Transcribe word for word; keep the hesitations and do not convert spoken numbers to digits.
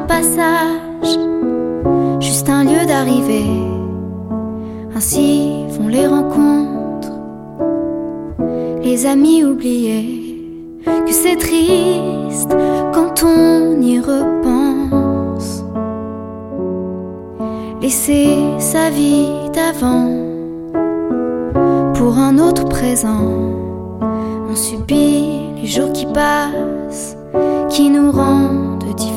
passage, juste un lieu d'arrivée. Ainsi vont les rencontres, les amis oubliés. Que c'est triste quand on y repense. Laisser sa vie d'avant pour un autre présent. On subit les jours qui passent, qui nous rendent